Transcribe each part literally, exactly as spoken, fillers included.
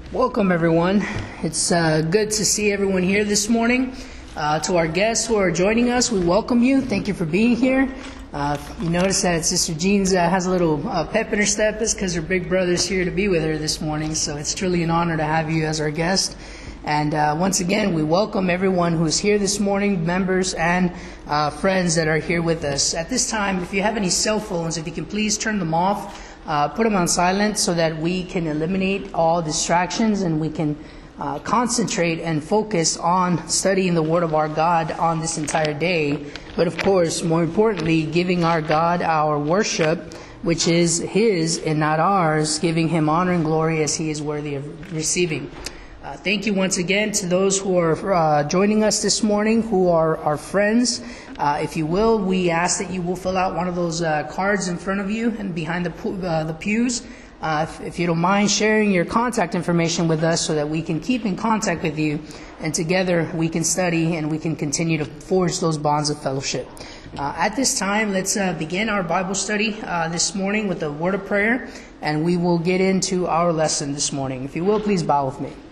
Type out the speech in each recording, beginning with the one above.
Welcome, everyone. It's uh, good to see everyone here this morning. Uh, to our guests who are joining us, we welcome you. Thank you for being here. Uh, you notice that Sister Jean's uh, has a little uh, pep in her step. It's because her big brother's here to be with her this morning. So it's truly an honor to have you as our guest. And uh, once again, we welcome everyone who's here this morning, members and uh, friends that are here with us. At this time, if you have any cell phones, if you can please turn them off. Uh, put them on silent so that we can eliminate all distractions and we can uh, concentrate and focus on studying the Word of our God on this entire day. But of course, more importantly, giving our God our worship, which is His and not ours, giving Him honor and glory as He is worthy of receiving. Uh, thank you once again to those who are uh, joining us this morning, who are our friends. Uh, if you will, we ask that you will fill out one of those uh, cards in front of you and behind the uh, the pews. Uh, if, if you don't mind sharing your contact information with us so that we can keep in contact with you, and together we can study and we can continue to forge those bonds of fellowship. Uh, at this time, let's uh, begin our Bible study uh, this morning with a word of prayer, and we will get into our lesson this morning. If you will, please bow with me.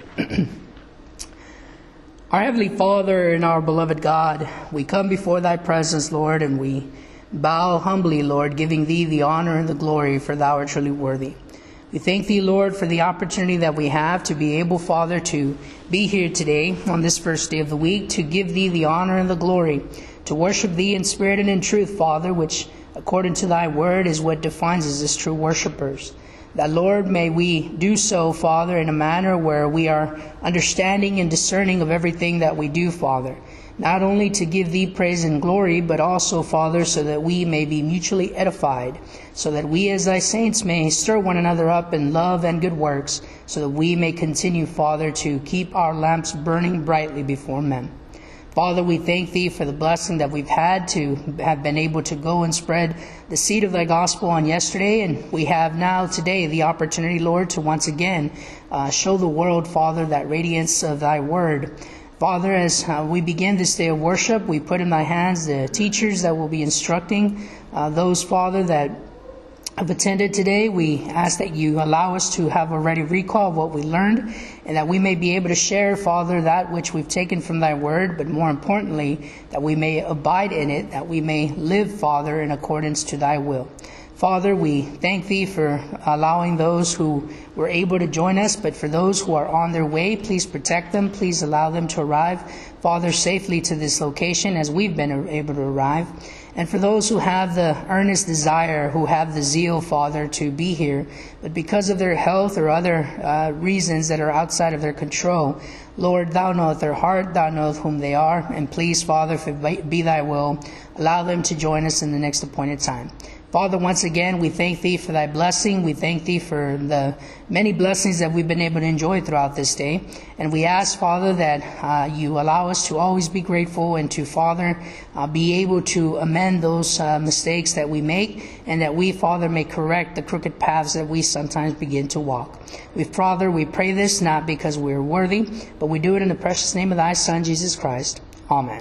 Our Heavenly Father and our beloved God, we come before Thy presence, Lord, and we bow humbly, Lord, giving Thee the honor and the glory, for Thou art truly worthy. We thank Thee, Lord, for the opportunity that we have to be able, Father, to be here today on this first day of the week, to give Thee the honor and the glory, to worship Thee in spirit and in truth, Father, which, according to Thy word, is what defines us as true worshipers. That, Lord, may we do so, Father, in a manner where we are understanding and discerning of everything that we do, Father. Not only to give Thee praise and glory, but also, Father, so that we may be mutually edified, so that we as Thy saints may stir one another up in love and good works, so that we may continue, Father, to keep our lamps burning brightly before men. Father, we thank Thee for the blessing that we've had to have been able to go and spread the seed of Thy gospel on yesterday. And we have now today the opportunity, Lord, to once again uh, show the world, Father, that radiance of Thy word. Father, as uh, we begin this day of worship, we put in Thy hands the teachers that will be instructing uh, those, Father, that have attended today. We ask that You allow us to have a ready recall of what we learned, and that we may be able to share, Father, that which we've taken from Thy word, but more importantly, that we may abide in it, that we may live, Father, in accordance to Thy will. Father, we thank Thee for allowing those who were able to join us, but for those who are on their way, please protect them. Please allow them to arrive, Father, safely to this location as we've been able to arrive. And for those who have the earnest desire, who have the zeal, Father, to be here, but because of their health or other uh, reasons that are outside of their control, Lord, Thou knowest their heart, Thou knowest whom they are, and please, Father, if it be Thy will, allow them to join us in the next appointed time. Father, once again, we thank Thee for Thy blessing. We thank Thee for the many blessings that we've been able to enjoy throughout this day. And we ask, Father, that uh, You allow us to always be grateful and to, Father, uh, be able to amend those uh, mistakes that we make, and that we, Father, may correct the crooked paths that we sometimes begin to walk. We, Father, we pray this not because we're worthy, but we do it in the precious name of Thy Son, Jesus Christ. Amen.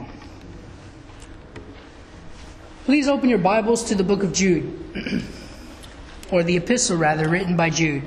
Please open your Bibles to the book of Jude, or the epistle, rather, written by Jude.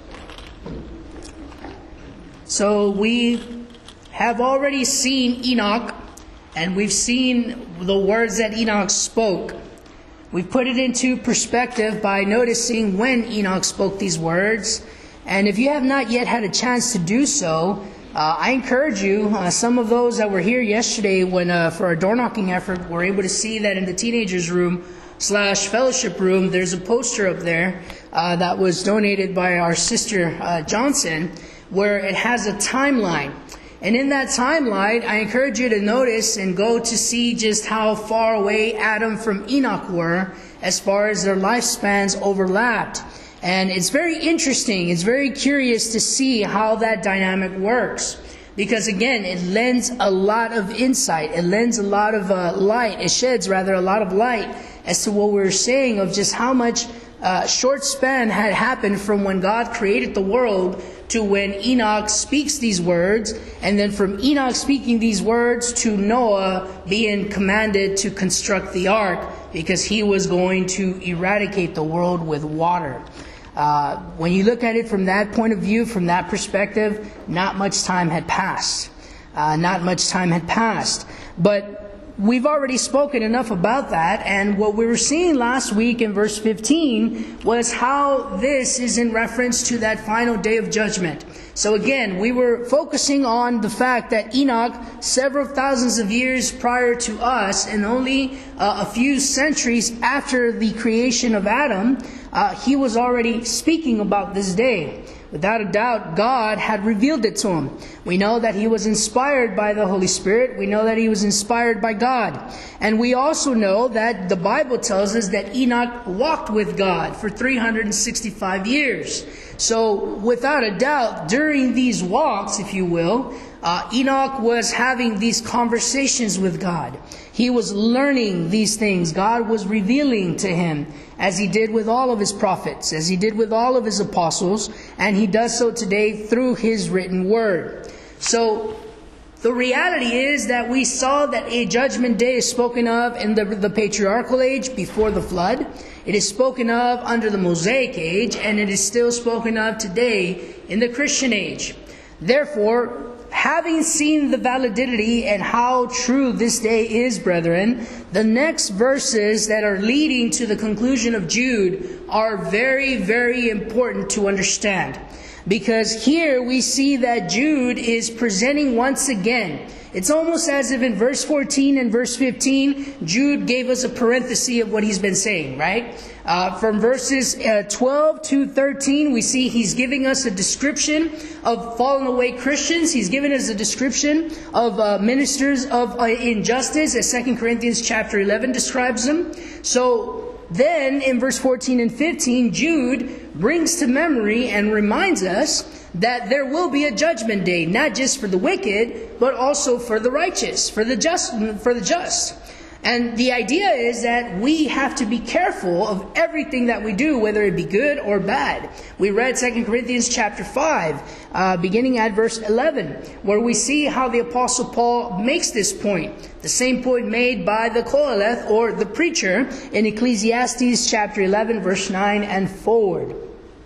So we have already seen Enoch, and we've seen the words that Enoch spoke. We've put it into perspective by noticing when Enoch spoke these words. And if you have not yet had a chance to do so, Uh, I encourage you, uh, some of those that were here yesterday when uh, for our door knocking effort, were able to see that in the teenagers room slash fellowship room, there's a poster up there uh, that was donated by our sister uh, Johnson, where it has a timeline. And in that timeline, I encourage you to notice and go to see just how far away Adam from Enoch were as far as their lifespans overlapped. And it's very interesting, it's very curious to see how that dynamic works. Because again, it lends a lot of insight, it lends a lot of uh, light, it sheds rather a lot of light as to what we're saying of just how much uh, short span had happened from when God created the world to when Enoch speaks these words, and then from Enoch speaking these words to Noah being commanded to construct the ark because he was going to eradicate the world with water. Uh, when you look at it from that point of view, from that perspective, not much time had passed. Uh, not much time had passed. But we've already spoken enough about that, and what we were seeing last week in verse fifteen was how this is in reference to that final day of judgment. So again, we were focusing on the fact that Enoch, several thousands of years prior to us, and only uh, a few centuries after the creation of Adam, uh, he was already speaking about this day. Without a doubt, God had revealed it to him. We know that he was inspired by the Holy Spirit. We know that he was inspired by God. And we also know that the Bible tells us that Enoch walked with God for three hundred sixty-five years. So, without a doubt, during these walks, if you will, uh, Enoch was having these conversations with God. He was learning these things. God was revealing to him, as he did with all of his prophets, as he did with all of his apostles, and he does so today through his written word. So, the reality is that we saw that a judgment day is spoken of in the, the patriarchal age before the flood. It is spoken of under the Mosaic age, and it is still spoken of today in the Christian age. Therefore, having seen the validity and how true this day is, brethren, the next verses that are leading to the conclusion of Jude are very, very important to understand. Because here we see that Jude is presenting once again. It's almost as if in verse fourteen and verse fifteen, Jude gave us a parenthesis of what he's been saying, right? Uh, from verses uh, twelve to thirteen, we see he's giving us a description of fallen away Christians. He's given us a description of uh, ministers of uh, injustice, as Second Corinthians chapter eleven describes them. So then in verse fourteen and fifteen, Jude brings to memory and reminds us that there will be a judgment day, not just for the wicked, but also for the righteous, for the just, for the just. And the idea is that we have to be careful of everything that we do, whether it be good or bad. We read Second Corinthians chapter five, uh, beginning at verse eleven, where we see how the Apostle Paul makes this point. The same point made by the Qoheleth, or the preacher, in Ecclesiastes chapter eleven, verse nine and forward.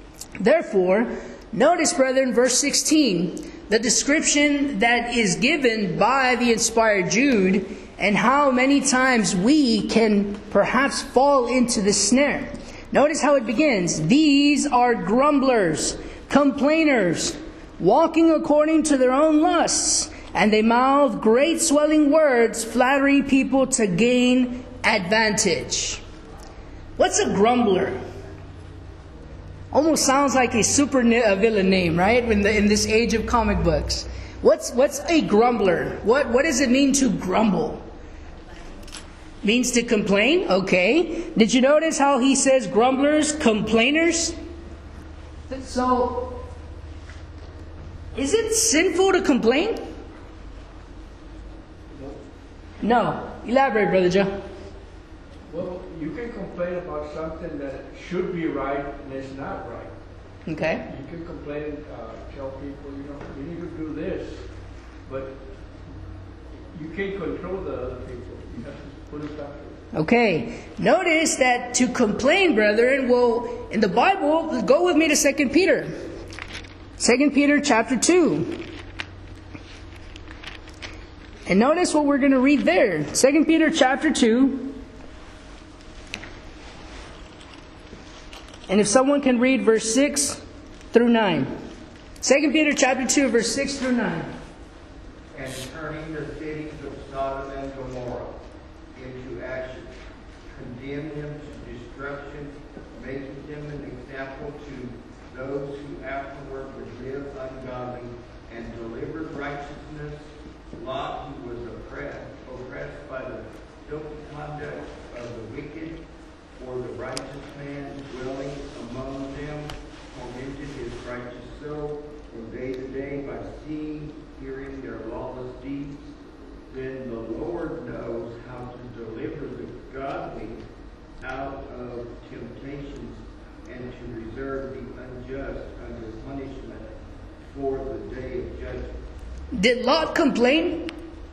Therefore, notice, brethren, verse sixteen, the description that is given by the inspired Jude, and how many times we can perhaps fall into the snare. Notice how it begins. These are grumblers, complainers, walking according to their own lusts, and they mouth great swelling words, flattering people to gain advantage. What's a grumbler? Almost sounds like a super villain name, right? In, the, in this age of comic books. What's what's a grumbler? What what does it mean to grumble? Means to complain? Okay. Did you notice how he says grumblers, complainers? So, is it sinful to complain? No. Elaborate, Brother Joe. Well, you can complain about something that should be right and it's not right. Okay. You can complain, uh, tell people, you know, you need to do this, but you can't control the other people. You have to put it up. Okay. Notice that to complain, brethren, well, in the Bible, go with me to Second Peter. Second Peter chapter two. And notice what we're going to read there. Second Peter chapter two. And if someone can read verse six through nine. Second Peter chapter two, verse six through nine. And turning the cities of Sodom and Gomorrah into ashes, condemn them to destruction, making them an example to those who afterward would live ungodly, and delivered righteousness. Lot, who was oppressed, oppressed by the filthy conduct of the wicked, for the righteous man dwelling among them tormented his righteous soul from day to day by seeing, hearing their lawless deeds. Then the Lord knows how to deliver the godly out of temptations and to reserve the unjust under punishment for the day of judgment. Did Lot complain?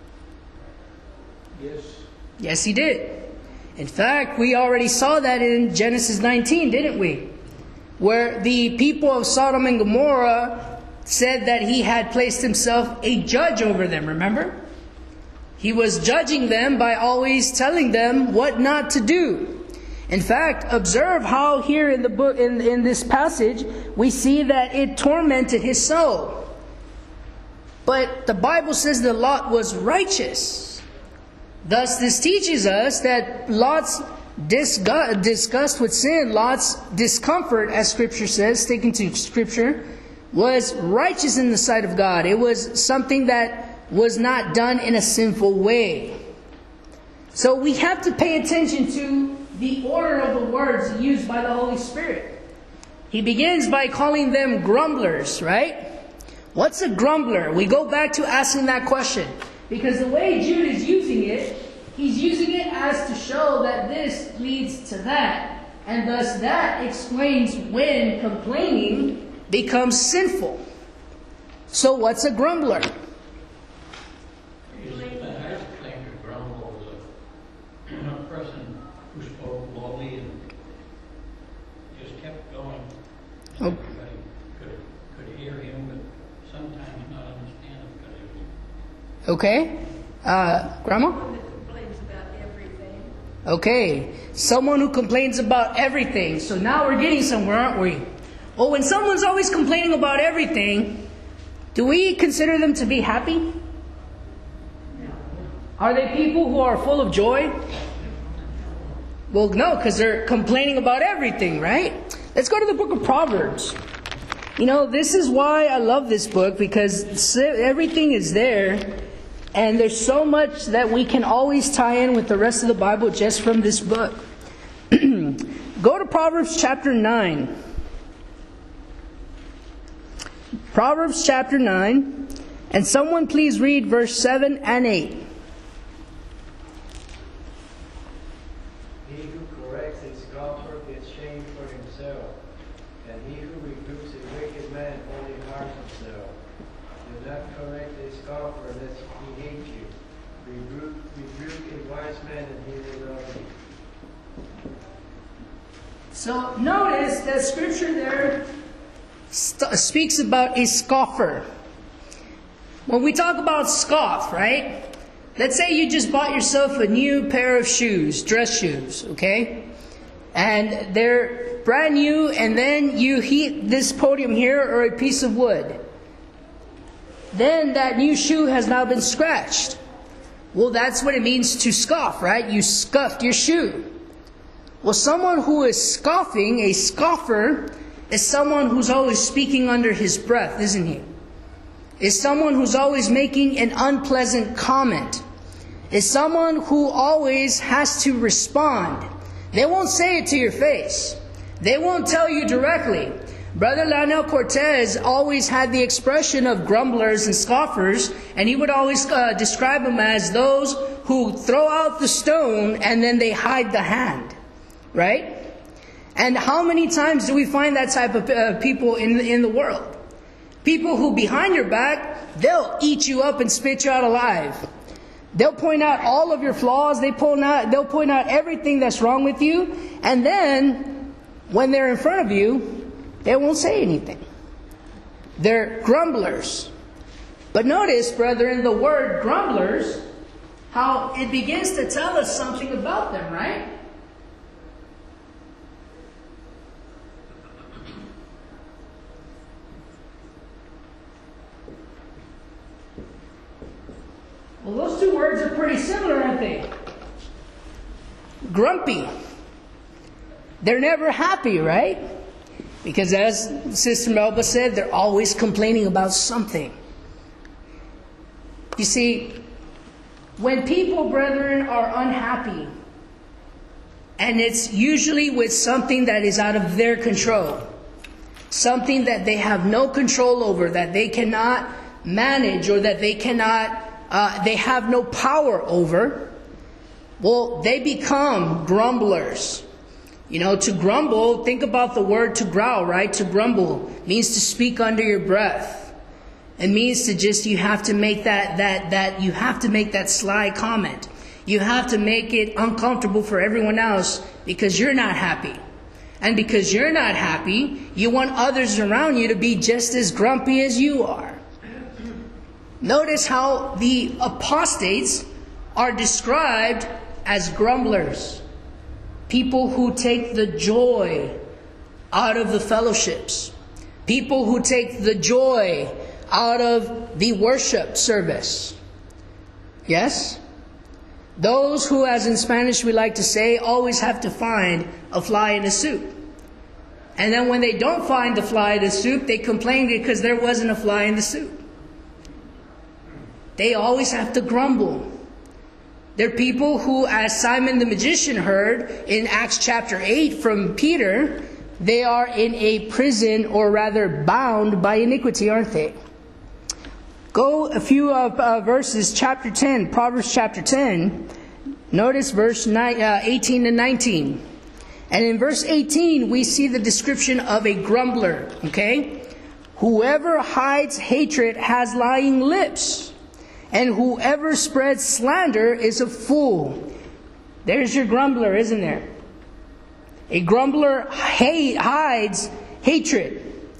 Yes. Yes, he did. In fact, we already saw that in Genesis nineteen, didn't we? where the people of Sodom and Gomorrah said that he had placed himself a judge over them, remember? He was judging them by always telling them what not to do. In fact, observe how here in the book, in, in this passage, we see that it tormented his soul. But the Bible says that Lot was righteous. Thus, this teaches us that Lot's disgust, disgust with sin, Lot's discomfort, as Scripture says, sticking to Scripture, was righteous in the sight of God. It was something that was not done in a sinful way. So we have to pay attention to the order of the words used by the Holy Spirit. He begins by calling them grumblers, right? What's a grumbler? We go back to asking that question, because the way Jude is using it, he's using it as to show that this leads to that, and thus that explains when complaining becomes sinful. So what's a grumbler? Oh. Everybody could, could hear him, but sometimes not understand him because Okay. Uh, Grandma? Someone that complains about everything. Okay. Someone who complains about everything. So now we're getting somewhere, aren't we? Well, when someone's always complaining about everything, do we consider them to be happy? No. Are they people who are full of joy? Well, no, because they're complaining about everything, right? Let's go to the book of Proverbs. You know, this is why I love this book, because everything is there, and there's so much that we can always tie in with the rest of the Bible just from this book. Go to Proverbs chapter nine. Proverbs chapter nine, and someone please read verse seven and eight. So notice that Scripture there st- speaks about a scoffer. When we talk about scoff, right? Let's say you just bought yourself a new pair of shoes, dress shoes, okay? And they're brand new, and then you heat this podium here or a piece of wood. Then that new shoe has now been scratched. Well, that's what it means to scoff, right? You scuffed your shoe. Well, someone who is scoffing, a scoffer, is someone who's always speaking under his breath, isn't he? Is someone who's always making an unpleasant comment. Is someone who always has to respond. They won't say it to your face. They won't tell you directly. Brother Lionel Cortez always had the expression of grumblers and scoffers, and he would always uh, describe them as those who throw out the stone and then they hide the hand. Right? And how many times do we find that type of uh, people in the, in the world? People who behind your back, they'll eat you up and spit you out alive. They'll point out all of your flaws. They point out, they'll point out everything that's wrong with you. And then, when they're in front of you, they won't say anything. They're grumblers. But notice, brethren, the word grumblers, how it begins to tell us something about them, right? Well, those two words are pretty similar, aren't they? Grumpy. They're never happy, right? Because as Sister Melba said, they're always complaining about something. You see, when people, brethren, are unhappy, and it's usually with something that is out of their control, something that they have no control over, that they cannot manage, or that they cannot Uh, they have no power over, well, they become grumblers. You know, to grumble, think about the word to growl, right? To grumble means to speak under your breath. It means to just, you have to make that, that, that, you have to make that sly comment. You have to make it uncomfortable for everyone else because you're not happy. And because you're not happy, you want others around you to be just as grumpy as you are. Notice how the apostates are described as grumblers. People who take the joy out of the fellowships. People who take the joy out of the worship service. Yes? Those who, as in Spanish we like to say, always have to find a fly in the soup. And then when they don't find the fly in the soup, they complain because there wasn't a fly in the soup. They always have to grumble. They're people who, as Simon the magician heard in Acts chapter eight from Peter, they are in a prison, or rather bound by iniquity, aren't they? Go a few uh, uh, verses, chapter ten, Proverbs chapter ten. Notice verse nine, uh, eighteen to nineteen. And in verse eighteen, we see the description of a grumbler. Okay? Whoever hides hatred has lying lips, and whoever spreads slander is a fool. There's your grumbler, isn't there? A grumbler hate, hides hatred,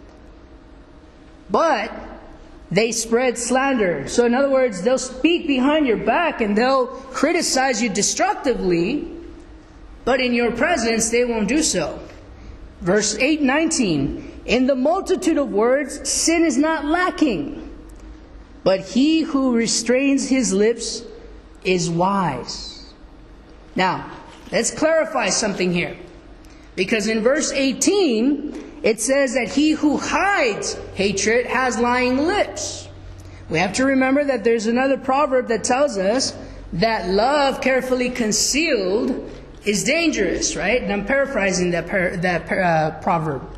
but they spread slander. So in other words, they'll speak behind your back and they'll criticize you destructively, but in your presence they won't do so. Verse eight nineteen, in the multitude of words sin is not lacking, but he who restrains his lips is wise. Now, let's clarify something here. Because in verse eighteen, it says that he who hides hatred has lying lips. We have to remember that there's another proverb that tells us that love carefully concealed is dangerous, right? And I'm paraphrasing that, par- that uh, proverb.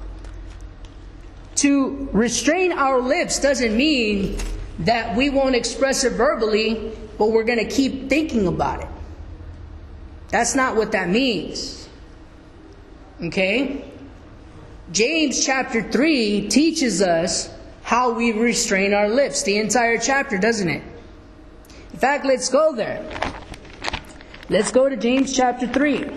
To restrain our lips doesn't mean that we won't express it verbally, but we're going to keep thinking about it. That's not what that means. Okay? James chapter three teaches us how we restrain our lips. The entire chapter, doesn't it? In fact, let's go there. Let's go to James chapter three.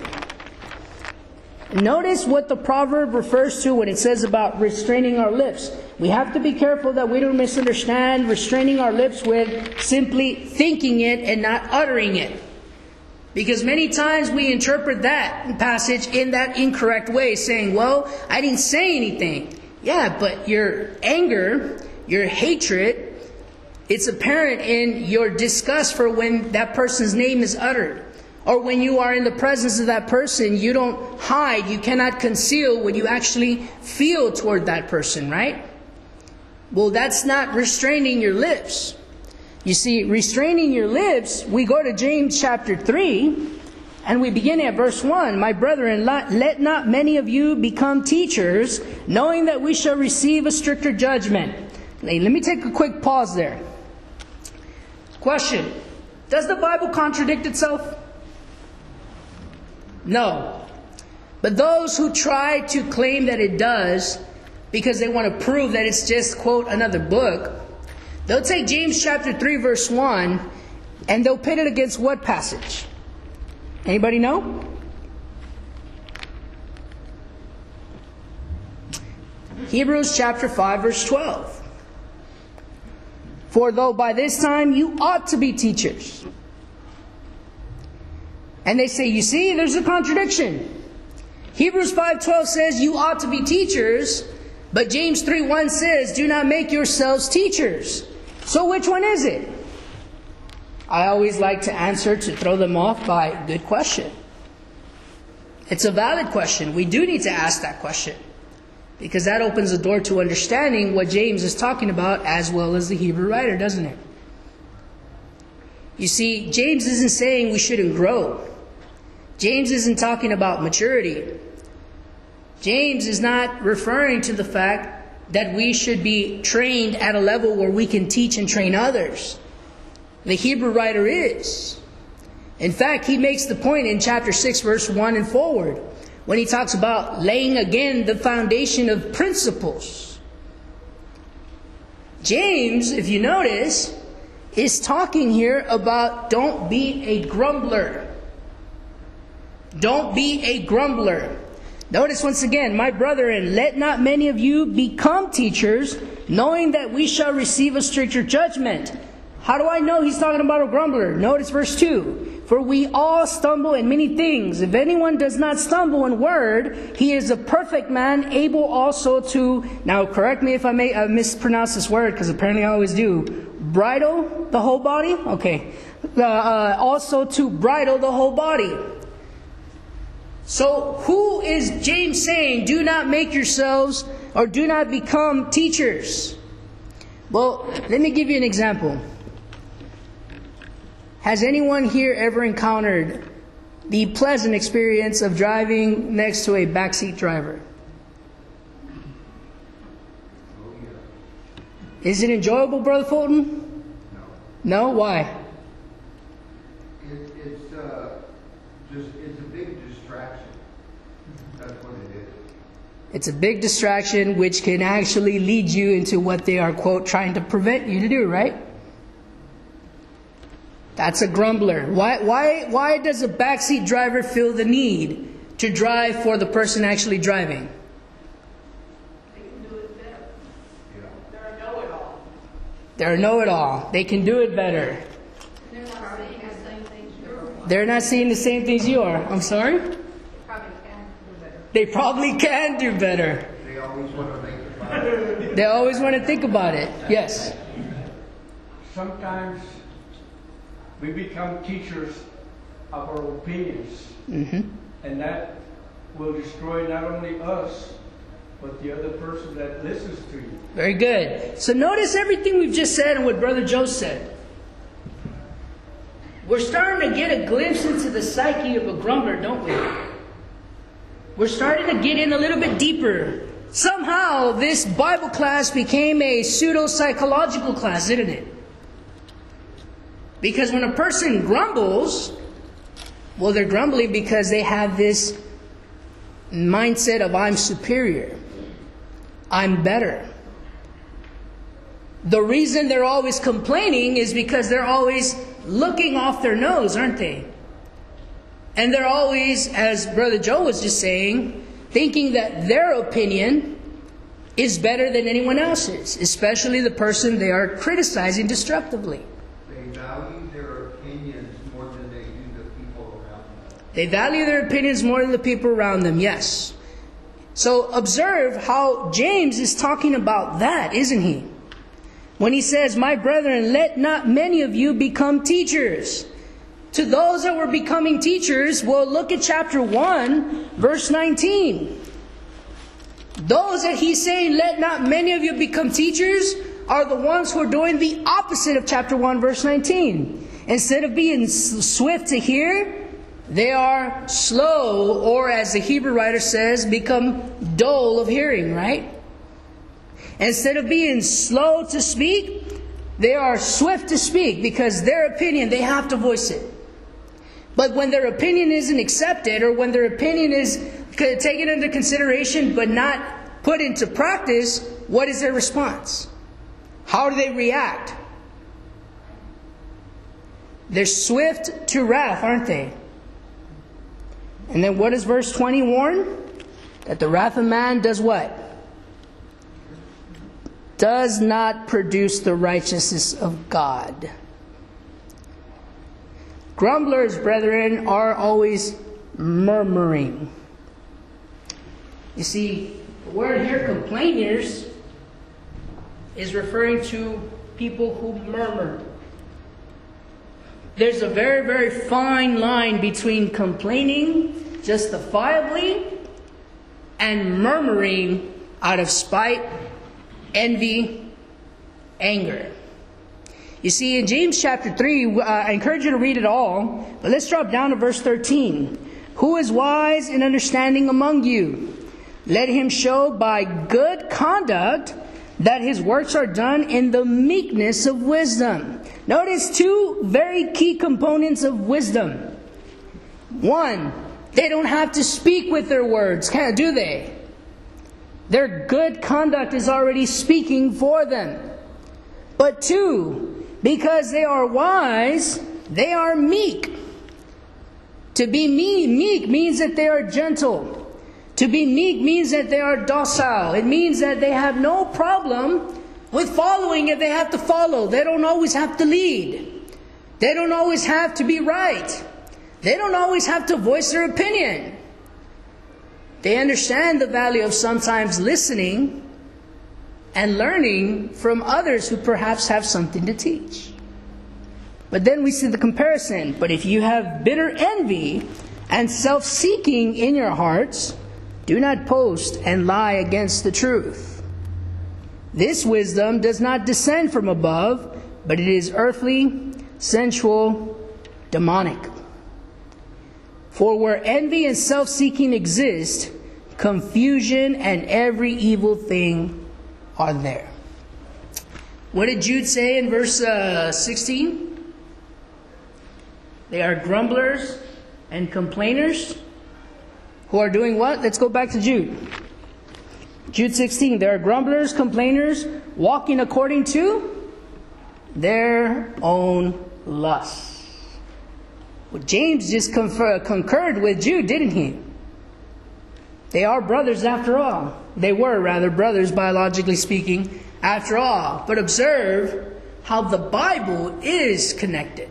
Notice what the proverb refers to when it says about restraining our lips. We have to be careful that we don't misunderstand restraining our lips with simply thinking it and not uttering it. Because many times we interpret that passage in that incorrect way, saying, well, I didn't say anything. Yeah, but your anger, your hatred, it's apparent in your disgust for when that person's name is uttered. Or when you are in the presence of that person, you don't hide, you cannot conceal what you actually feel toward that person, right? Well, that's not restraining your lips. You see, restraining your lips, we go to James chapter three, and we begin at verse one. My brethren, let not many of you become teachers, knowing that we shall receive a stricter judgment. Let me take a quick pause there. Question. Does the Bible contradict itself? No. But those who try to claim that it does, because they want to prove that it's just, quote, another book, they'll take James chapter three verse one and they'll pit it against what passage? Anybody know? Hebrews chapter five verse twelve. For though by this time you ought to be teachers. And they say, you see, there's a contradiction. Hebrews five twelve says you ought to be teachers, but James three one says, do not make yourselves teachers. So which one is it? I always like to answer to throw them off by good question. It's a valid question. We do need to ask that question, because that opens the door to understanding what James is talking about as well as the Hebrew writer, doesn't it? You see, James isn't saying we shouldn't grow. James isn't talking about maturity. James is not referring to the fact that we should be trained at a level where we can teach and train others. The Hebrew writer is. In fact, he makes the point in chapter six, verse one and forward, when he talks about laying again the foundation of principles. James, if you notice, is talking here about don't be a grumbler. Don't be a grumbler. Notice once again, my brethren, let not many of you become teachers, knowing that we shall receive a stricter judgment. How do I know he's talking about a grumbler? Notice verse two. For we all stumble in many things. If anyone does not stumble in word, he is a perfect man, able also to, now correct me if I may uh, mispronounce this word, because apparently I always do, bridle the whole body? Okay. Uh, uh, also to bridle the whole body. So who is James saying, do not make yourselves or do not become teachers? Well, let me give you an example. Has anyone here ever encountered the pleasant experience of driving next to a backseat driver? Is it enjoyable, Brother Fulton? No. No? Why? It, it's uh, just it's a big distraction. That's what it is. It's a big distraction which can actually lead you into what they are, quote, trying to prevent you to do, right? That's a grumbler. Why, why, why does a backseat driver feel the need to drive for the person actually driving? They can do it better. They're a know-it-all. They're a know-it-all. They can do it better. They're not saying the same things you're. They're not seeing the same things you are. I'm sorry? Probably can do better. They probably can do better. They always want to make it about it. They always want to think about it. Yes. Sometimes we become teachers of our opinions, Mm-hmm. and that will destroy not only us, but the other person that listens to you. Very good. So notice everything we've just said and what Brother Joe said. We're starting to get a glimpse into the psyche of a grumbler, don't we? We're starting to get in a little bit deeper. Somehow this Bible class became a pseudo-psychological class, didn't it? Because when a person grumbles, well, they're grumbling because they have this mindset of I'm superior. I'm better. The reason they're always complaining is because they're always looking off their nose, aren't they? And they're always, as Brother Joe was just saying, thinking that their opinion is better than anyone else's, especially the person they are criticizing destructively. They value their opinions more than they do the people around them. They value their opinions more than the people around them, yes. So observe how James is talking about that, isn't he? When he says, my brethren, let not many of you become teachers. To those that were becoming teachers, well, look at chapter one, verse nineteen. Those that he's saying, let not many of you become teachers, are the ones who are doing the opposite of chapter one, verse nineteen. Instead of being swift to hear, they are slow, or as the Hebrew writer says, become dull of hearing, right? Instead of being slow to speak, they are swift to speak because their opinion, they have to voice it. But when their opinion isn't accepted, or when their opinion is taken into consideration but not put into practice, what is their response? How do they react? They're swift to wrath, aren't they? And then what does verse twenty warn? That the wrath of man does what? Does not produce the righteousness of God. Grumblers, brethren, are always murmuring. You see, the word here, complainers, is referring to people who murmur. There's a very, very fine line between complaining justifiably and murmuring out of spite, envy, anger. You see, in James chapter three, uh, I encourage you to read it all, but let's drop down to verse thirteen. Who is wise in understanding among you? Let him show by good conduct that his works are done in the meekness of wisdom. Notice two very key components of wisdom. One, they don't have to speak with their words, do they? Their good conduct is already speaking for them. But two, because they are wise, they are meek. To be meek means that they are gentle. To be meek means that they are docile. It means that they have no problem with following if they have to follow. They don't always have to lead. They don't always have to be right. They don't always have to voice their opinion. They understand the value of sometimes listening and learning from others who perhaps have something to teach. But then we see the comparison. But if you have bitter envy and self-seeking in your hearts, do not boast and lie against the truth. This wisdom does not descend from above, but it is earthly, sensual, demonic. For where envy and self-seeking exist, confusion and every evil thing are there. What did Jude say in verse uh, sixteen? They are grumblers and complainers who are doing what? Let's go back to Jude. Jude sixteen. They are grumblers, complainers, walking according to their own lusts. Well, James just confer, concurred with Jude, didn't he? They are brothers after all. They were rather brothers, biologically speaking, after all. But observe how the Bible is connected.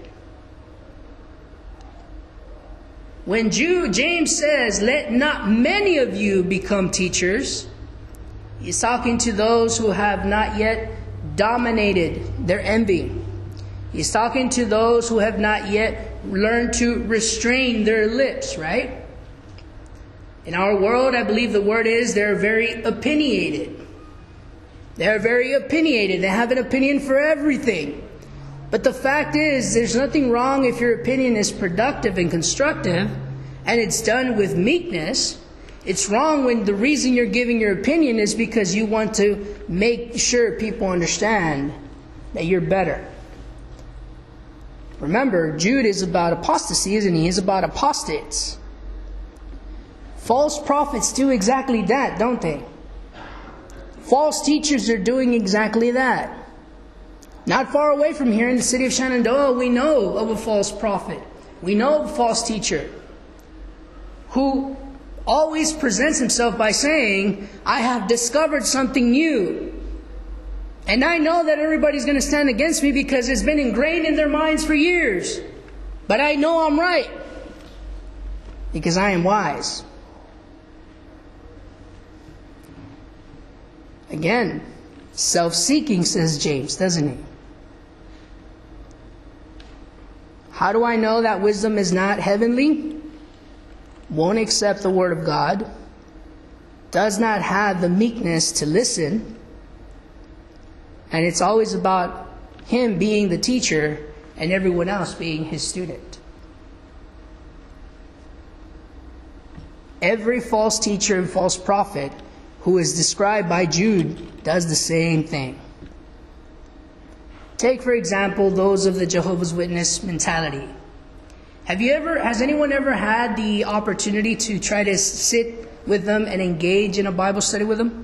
When Jude, James says, let not many of you become teachers, he's talking to those who have not yet dominated their envy. He's talking to those who have not yet learned to restrain their lips, right? In our world, I believe the word is they're very opinionated. They're very opinionated. They have an opinion for everything. But the fact is, there's nothing wrong if your opinion is productive and constructive and it's done with meekness. It's wrong when the reason you're giving your opinion is because you want to make sure people understand that you're better. Remember, Jude is about apostasy, isn't he? He's about apostates. False prophets do exactly that, don't they? False teachers are doing exactly that. Not far away from here in the city of Shenandoah, we know of a false prophet. We know of a false teacher who always presents himself by saying, I have discovered something new. And I know that everybody's going to stand against me because it's been ingrained in their minds for years. But I know I'm right because I am wise. Again, self-seeking, says James, doesn't he? How do I know that wisdom is not heavenly? Won't accept the word of God. Does not have the meekness to listen. And it's always about him being the teacher and everyone else being his student. Every false teacher and false prophet who is described by Jude does the same thing. Take, for example, those of the Jehovah's Witness mentality. Have you ever, has anyone ever had the opportunity to try to sit with them and engage in a Bible study with them?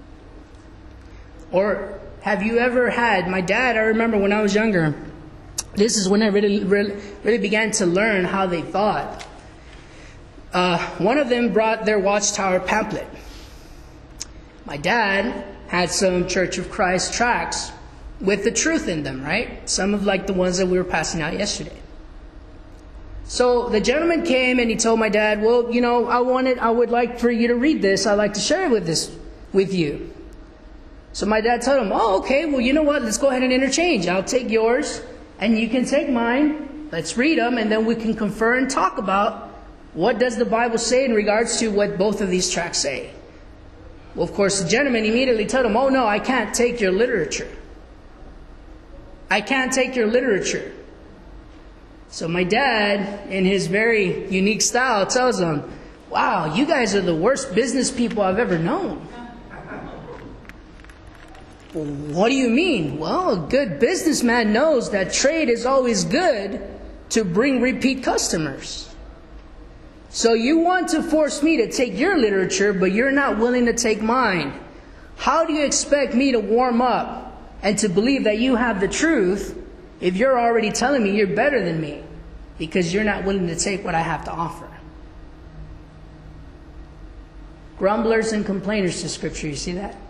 Or have you ever had, my dad, I remember when I was younger, this is when I really, really, really began to learn how they thought. Uh, one of them brought their Watchtower pamphlet. My dad had some Church of Christ tracts with the truth in them, right? Some of like the ones that we were passing out yesterday. So the gentleman came and he told my dad, well, you know, I wanted, I would like for you to read this. I'd like to share it with this, with you. So my dad told him, oh, okay, well, you know what? Let's go ahead and interchange. I'll take yours and you can take mine. Let's read them and then we can confer and talk about what does the Bible say in regards to what both of these tracts say. Well, of course, the gentleman immediately told him, oh, no, I can't take your literature. I can't take your literature. So my dad, in his very unique style, tells him, wow, you guys are the worst business people I've ever known. Well, what do you mean? Well, a good businessman knows that trade is always good to bring repeat customers. So you want to force me to take your literature, but you're not willing to take mine. How do you expect me to warm up and to believe that you have the truth if you're already telling me you're better than me because you're not willing to take what I have to offer? Grumblers and complainers to Scripture. You see that?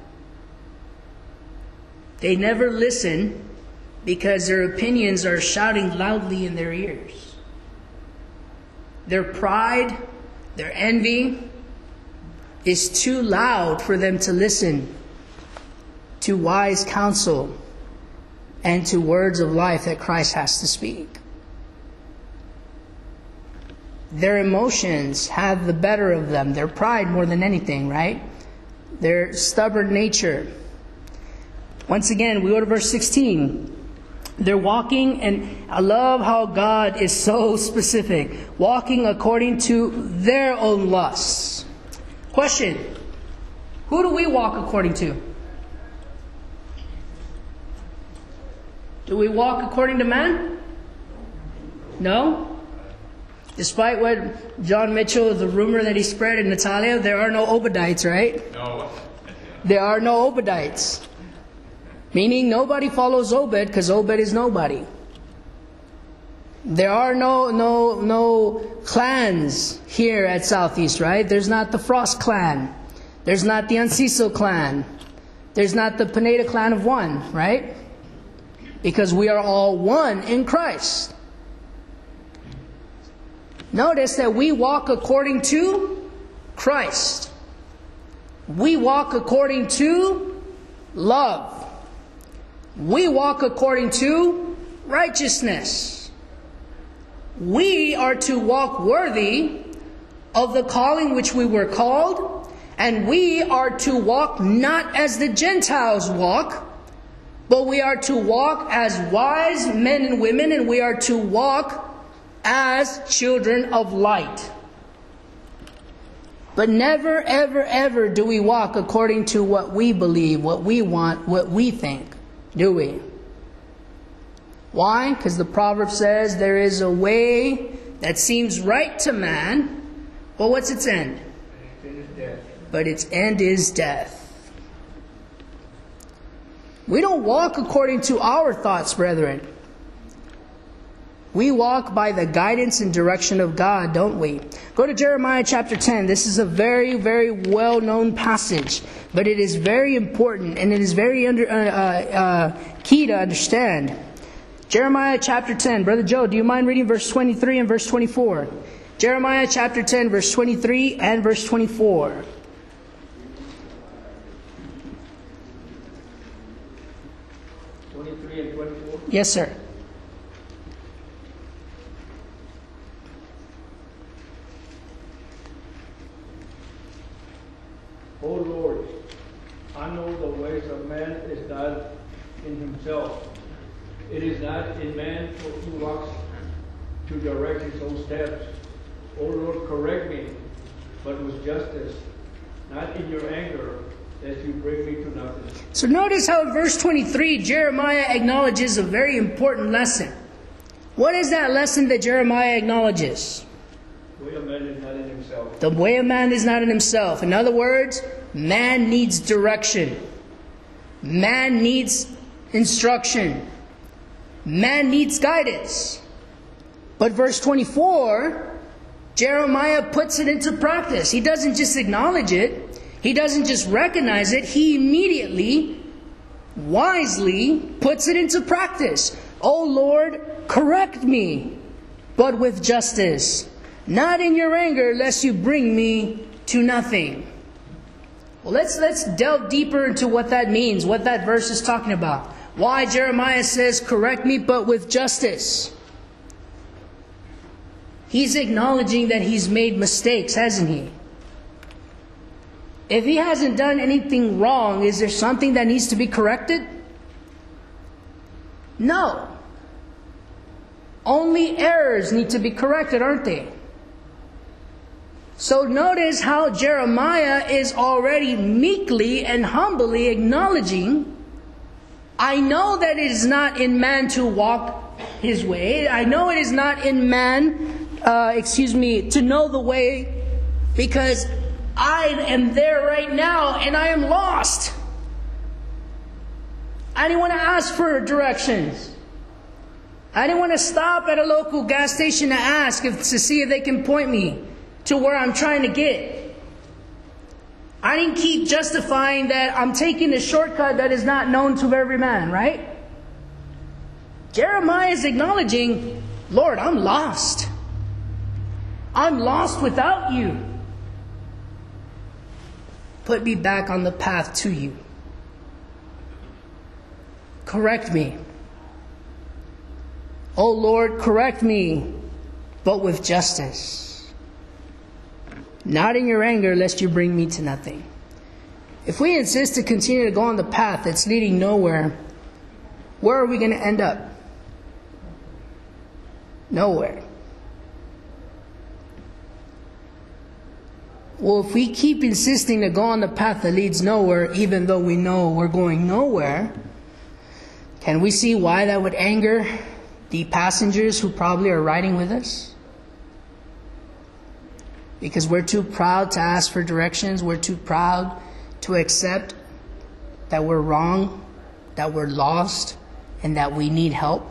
They never listen because their opinions are shouting loudly in their ears. Their pride, their envy is too loud for them to listen to wise counsel and to words of life that Christ has to speak. Their emotions have the better of them. Their pride more than anything, right? Their stubborn nature. Once again, we go to verse sixteen. They're walking, and I love how God is so specific. Walking according to their own lusts. Question. Who do we walk according to? Do we walk according to man? No? Despite what John Mitchell, the rumor that he spread in Natalia, there are no Obadites, right? No. There are no Obadites. Meaning nobody follows Obed because Obed is nobody. There are no no no clans here at Southeast, right? There's not the Frost clan. There's not the Anciso clan. There's not the Pineda clan of one, right? Because we are all one in Christ. Notice that we walk according to Christ. We walk according to love. We walk according to righteousness. We are to walk worthy of the calling which we were called, and we are to walk not as the Gentiles walk, but we are to walk as wise men and women, and we are to walk as children of light. But never, ever, ever do we walk according to what we believe, what we want, what we think. Do we? Why? Because the proverb says there is a way that seems right to man, but what's its end? But its end is death. We don't walk according to our thoughts, brethren. We walk by the guidance and direction of God, don't we? Go to Jeremiah chapter ten. This is a very, very well-known passage, but it is very important and it is very under, uh, uh, key to understand. Jeremiah chapter ten. Brother Joe, do you mind reading verse twenty-three and verse twenty-four? Jeremiah chapter ten, verse twenty-three and verse twenty-four. twenty-three and twenty-four? Yes, sir. O Lord, I know the ways of man is not in himself. It is not in man who walks to direct his own steps. O Lord, correct me, but with justice, not in your anger, that you bring me to nothing. So notice how in verse twenty-three, Jeremiah acknowledges a very important lesson. What is that lesson that Jeremiah acknowledges? The way of man is not in himself. The way of man is not in himself. In other words, man needs direction. Man needs instruction. Man needs guidance. But verse twenty-four, Jeremiah puts it into practice. He doesn't just acknowledge it. He doesn't just recognize it. He immediately, wisely puts it into practice. O Lord, correct me, but with justice. Not in your anger, lest you bring me to nothing. Well, let's let's delve deeper into what that means, what that verse is talking about. Why Jeremiah says, correct me, but with justice. He's acknowledging that he's made mistakes, hasn't he? If he hasn't done anything wrong, is there something that needs to be corrected? No. Only errors need to be corrected, aren't they? So notice how Jeremiah is already meekly and humbly acknowledging, I know that it is not in man to walk his way. I know it is not in man, uh, excuse me, to know the way, because I am there right now and I am lost. I didn't want to ask for directions. I didn't want to stop at a local gas station to ask if, to see if they can point me to where I'm trying to get. I didn't keep justifying that I'm taking a shortcut that is not known to every man, right? Jeremiah is acknowledging, Lord, I'm lost. I'm lost without you. Put me back on the path to you. Correct me. Oh Lord, correct me, but with justice. Not in your anger, lest you bring me to nothing. If we insist to continue to go on the path that's leading nowhere, where are we going to end up? Nowhere. Well, if we keep insisting to go on the path that leads nowhere, even though we know we're going nowhere, can we see why that would anger the passengers who probably are riding with us? Because we're too proud to ask for directions. We're too proud to accept that we're wrong, that we're lost, and that we need help.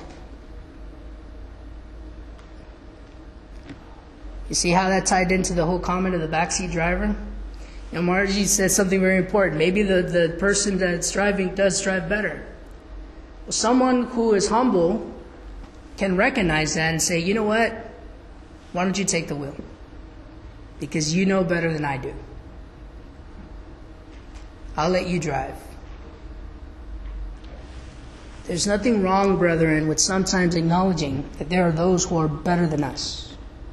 You see how that tied into the whole comment of the backseat driver? You know, Margie said something very important. Maybe the, the person that's driving does drive better. Well, someone who is humble can recognize that and say, you know what? Why don't you take the wheel? Because you know better than I do. I'll let you drive. There's nothing wrong, brethren, with sometimes acknowledging that there are those who are better than us.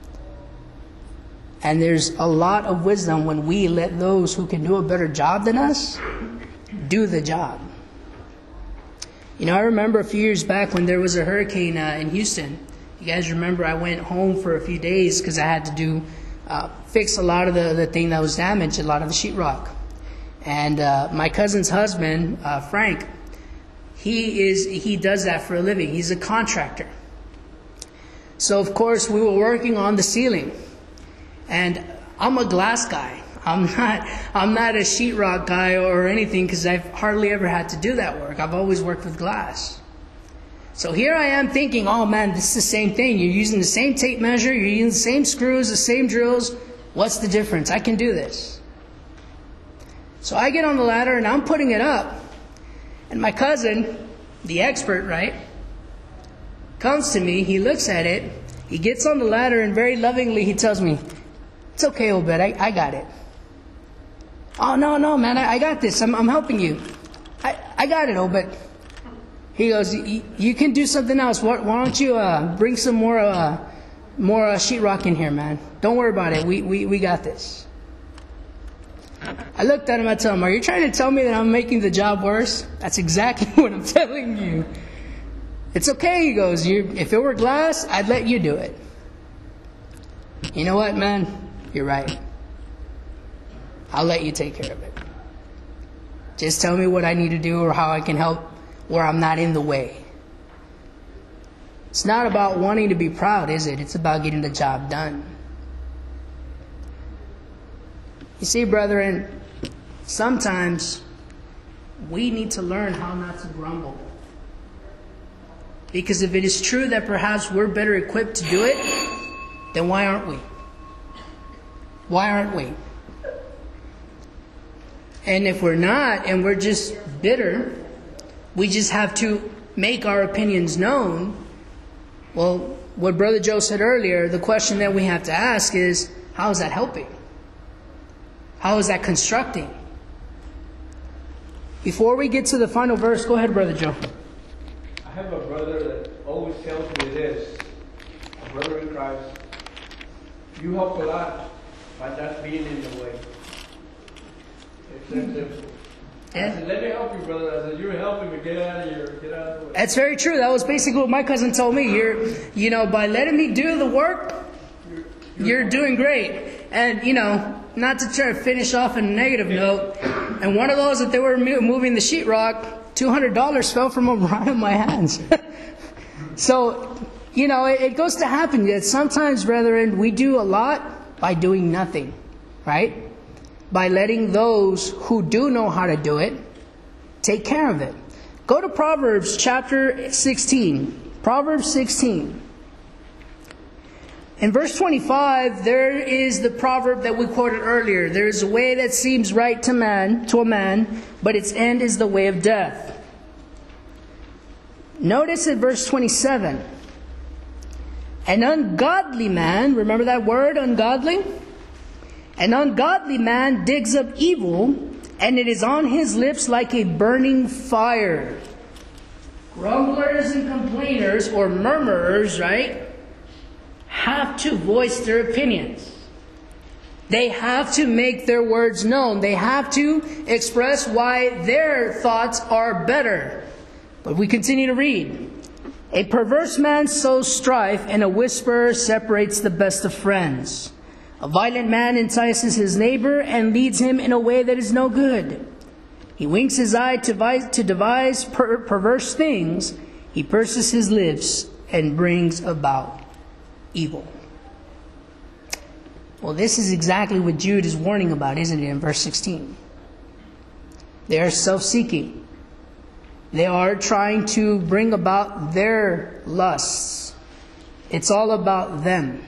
And there's a lot of wisdom when we let those who can do a better job than us do the job. You know, I remember a few years back when there was a hurricane uh, in Houston. You guys remember I went home for a few days because I had to do uh, fix a lot of the, the thing that was damaged, a lot of the sheetrock. And uh, my cousin's husband, uh, Frank, he is he does that for a living. He's a contractor. So of course we were working on the ceiling. And I'm a glass guy. I'm not I'm not a sheetrock guy or anything because I've hardly ever had to do that work. I've always worked with glass. So here I am thinking, oh man, this is the same thing. You're using the same tape measure, you're using the same screws, the same drills. What's the difference? I can do this. So I get on the ladder and I'm putting it up. And my cousin, the expert, right, comes to me, he looks at it, he gets on the ladder and very lovingly he tells me, it's okay, Obed, I, I got it. Oh, no, no, man, I, I got this. I'm, I'm helping you. I, I got it, Obed. He goes, you can do something else. Why, why don't you uh, bring some more uh, more uh, sheetrock in here, man? Don't worry about it. We, we, we got this. I looked at him, I tell him, are you trying to tell me that I'm making the job worse? That's exactly what I'm telling you. It's okay, he goes. You, if it were glass, I'd let you do it. You know what, man? You're right. I'll let you take care of it. Just tell me what I need to do or how I can help where I'm not in the way. It's not about wanting to be proud, is it? It's about getting the job done. You see, brethren, sometimes we need to learn how not to grumble. Because if it is true that perhaps we're better equipped to do it, then why aren't we? Why aren't we? And if we're not, and we're just bitter, we just have to make our opinions known. Well, what Brother Joe said earlier, the question that we have to ask is, how is that helping? How is that constructing? Before we get to the final verse, go ahead, Brother Joe. I have a brother that always tells me this, a brother in Christ. You help a lot by not being in the way. It's that simple. I said, let me help you, brother. I said, you're helping me. Get out of here. Get out of the way. That's very true. That was basically what my cousin told me. You're, you know, by letting me do the work, you're, you're, you're doing great. And, you know, not to try to finish off on a negative note, and one of those that they were moving the sheetrock, two hundred dollars fell from right in my hands. So, you know, it, it goes to happen that sometimes, brethren, we do a lot by doing nothing, right? By letting those who do know how to do it take care of it. Go to Proverbs chapter sixteen. Proverbs sixteen. In verse twenty-five, there is the proverb that we quoted earlier. There is a way that seems right to man, to a man, but its end is the way of death. Notice in verse twenty-seven, an ungodly man, remember that word, ungodly? An ungodly man digs up evil, and it is on his lips like a burning fire. Grumblers and complainers, or murmurers, right, have to voice their opinions. They have to make their words known. They have to express why their thoughts are better. But we continue to read. A perverse man sows strife, and a whisperer separates the best of friends. A violent man entices his neighbor and leads him in a way that is no good. He winks his eye to devise, to devise per- perverse things. He purses his lips and brings about evil. Well, this is exactly what Jude is warning about, isn't it, in verse sixteen? They are self-seeking. They are trying to bring about their lusts. It's all about them.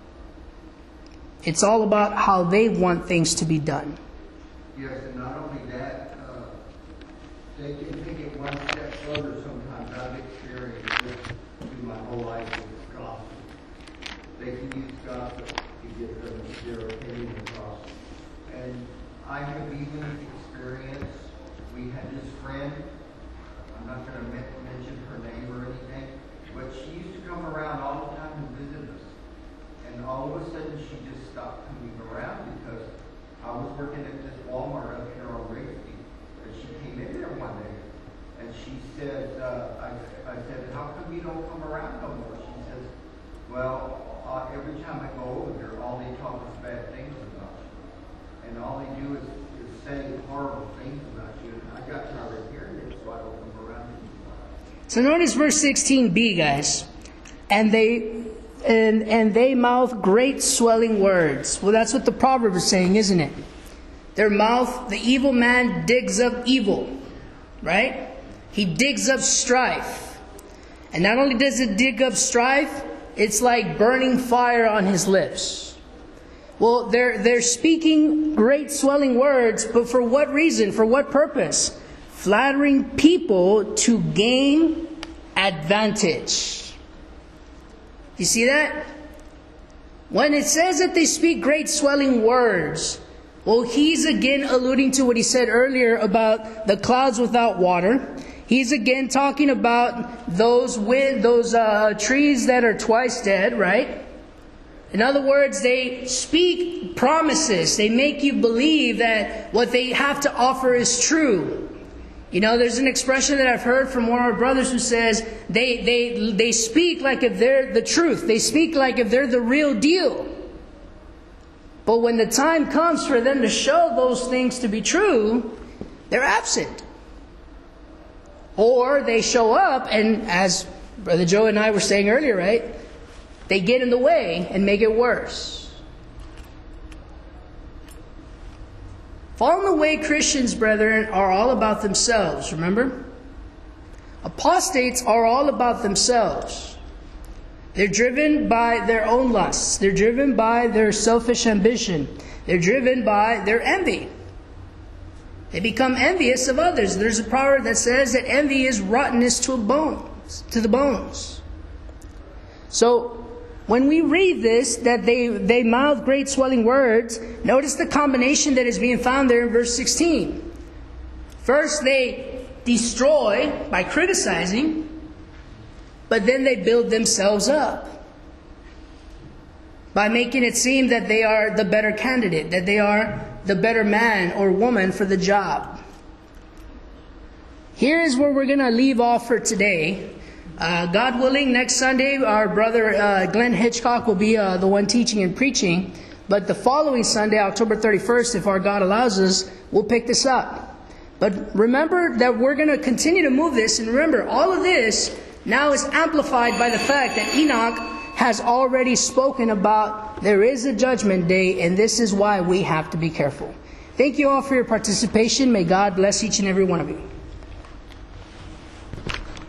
It's all about how they want things to be done. Yes, and not only that, uh, they can take it one step further sometimes. I've experienced this through my whole life with gossip. They can use gossip to get them, their opinion across. And I have even experienced, we had this friend, I'm not going to mention her name or anything, but she used to come around all the time and visit us. And all of a sudden she just stopped coming around because I was working at this Walmart up here on Ray Street. And she came in there one day and she said, uh, I, I said, how come you don't come around no more? She says, well, uh, every time I go over there, all they talk is bad things about you. And all they do is, is say horrible things about you. And I got tired of hearing it, so I don't come around anymore. So notice verse sixteen b, guys. And they... And, and they mouth great swelling words. Well, that's what the proverb is saying, isn't it? Their mouth, the evil man digs up evil, right? He digs up strife. And not only does it dig up strife, it's like burning fire on his lips. Well, they're, they're speaking great swelling words, but for what reason? For what purpose? Flattering people to gain advantage. You see that? When it says that they speak great swelling words, well, he's again alluding to what he said earlier about the clouds without water. He's again talking about those wind, those uh, trees that are twice dead, right? In other words, they speak promises. They make you believe that what they have to offer is true. You know, there's an expression that I've heard from one of our brothers who says they, they, they speak like if they're the truth. They speak like if they're the real deal. But when the time comes for them to show those things to be true, they're absent. Or they show up and, as Brother Joe and I were saying earlier, right, they get in the way and make it worse. Fallen away Christians, brethren, are all about themselves, remember? Apostates are all about themselves. They're driven by their own lusts. They're driven by their selfish ambition. They're driven by their envy. They become envious of others. There's a proverb that says that envy is rottenness to bones, to the bones. So, when we read this, that they, they mouth great swelling words, notice the combination that is being found there in verse sixteen. First, they destroy by criticizing, but then they build themselves up by making it seem that they are the better candidate, that they are the better man or woman for the job. Here is where we're going to leave off for today. Uh, God willing, next Sunday, our brother uh, Glenn Hitchcock will be uh, the one teaching and preaching. But the following Sunday, October thirty-first, if our God allows us, we'll pick this up. But remember that we're going to continue to move this. And remember, all of this now is amplified by the fact that Enoch has already spoken about there is a judgment day, and this is why we have to be careful. Thank you all for your participation. May God bless each and every one of you.